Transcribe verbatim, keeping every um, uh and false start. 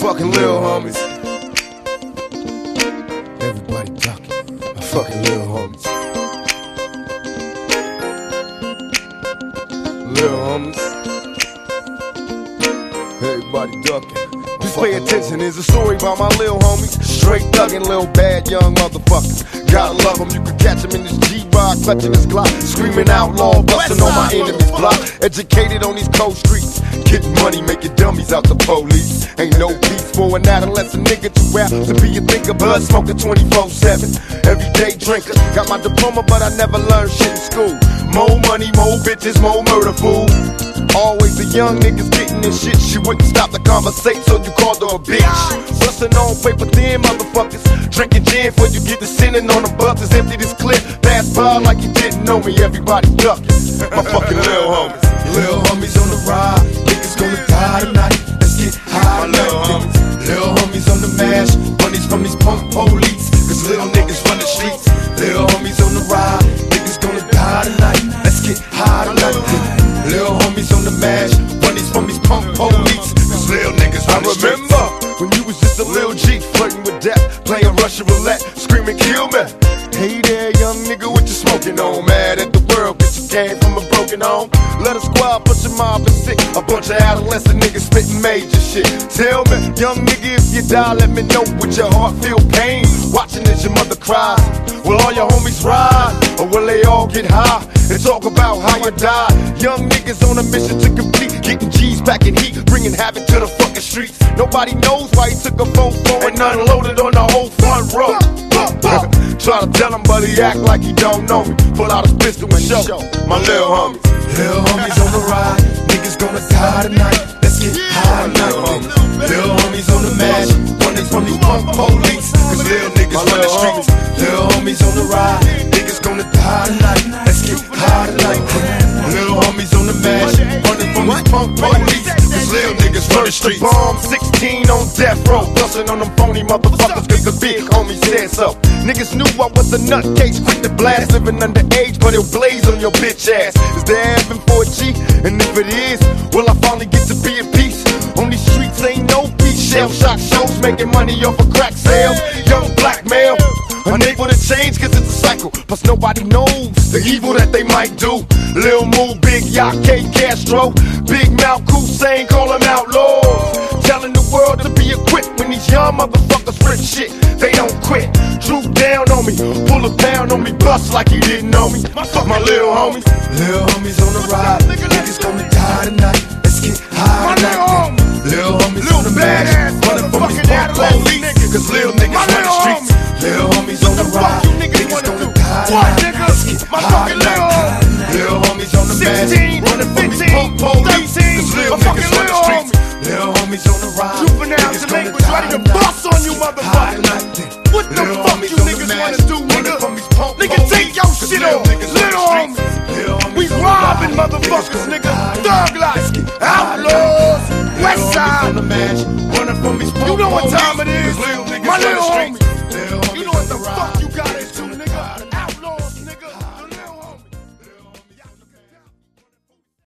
fucking little homies. Everybody ducking, my fucking little homies. Little homies. Everybody ducking. Just pay attention, here's a story about my little homies. Straight thuggin', little bad young motherfuckers. Gotta love them, you can catch them in this G-Rock, clutching his Glock, screaming outlaw, busting on my enemy's block. Educated on these cold streets, getting money, making dummies out the police. Ain't no peace for an adolescent nigga to rap, to be a thinker, blood smoker twenty-four seven. Everyday drinker, got my diploma but I never learned shit in school. More money, more bitches, more murder, fool. Always the young niggas getting this shit. She wouldn't stop the conversation, so you called her a bitch. Bustin' on paper thin motherfuckers, drinking gin before you get to sinning on the buses. Empty this clip, pass by like you didn't know me. Everybody ducking, my fucking little homies. Little homies on the ride, niggas gonna die tonight. Let's get high, my little homies. Little homies on the mash, bunnies from these punk police, cause little niggas run the streets. Little homies on the ride, niggas gonna die tonight. Let's get high tonight. Little homies on the mash, bunnies from these punk police, cause little niggas run the streets. I remember when you was just a little G, flirting with death, playing Russian roulette, screaming kill me. Hey there, young nigga, what you smoking on? Mad at the world, cause you came from a broken home. Let a squad push your mob and sick, a bunch of adolescent niggas spitting major shit. Tell me, young nigga, if you die, let me know with your heart feel pain. Watching as your mother cries, will all your homies ride? Or will they all get high and talk about how you died? Young niggas on a mission to complete, getting G's packing heat, bringing havoc to the fucking streets. Nobody knows why he took a phone phone and unloaded on the whole front row. Try to tell him, but he act like he don't know me. Pull out his pistol and show my little homies. Little homies on the ride, niggas gonna die tonight. Let's get high tonight. Little homies on the mash, running from these punk police, cause little niggas run the streets. Little homies on the ride, niggas gonna die tonight. Let's get high tonight. Little homies on the mash, running from these punk police, cause little niggas run the streets. Bomb sixteen on death row, bustin' on them phony motherfuckers, cause the big homie said so. Niggas knew I was a nutcase, quick to blast, living underage, but it'll blaze on your bitch ass. Is there heaven for a G? And if it is, will I finally get to be at peace? On these streets ain't no peace. Shell shock shows, making money off of crack sales. Young black male, unable to change cause it's a cycle. Plus nobody knows the evil that they might do. Lil Moo, Big Yacht, K Castro, Big Mouth, Hussein, call them outlaws. Telling the world to be equipped when these young motherfuckers rip shit, they don't quit. Droop down on me, pull a pound on me, bust like he didn't know me. Fuck my little homies. Little homies on the ride, niggas gonna die tonight. Let's get high tonight. Little homies on the mash, running from these punk police, cause little niggas run the streets. Little homies on the ride, niggas gonna die tonight. Let's get high tonight. Little homies on the mash, running from these punk police, cause little niggas run the streets. Little homies on the ride, Juvenile language ready to bust on you motherfuckers. What the fuck you niggas wanna do, nigga? Nigga, take your shit off, little homies. We robbing motherfuckers, nigga. Thug life, outlaws, west side. You know what time it is, my little homies.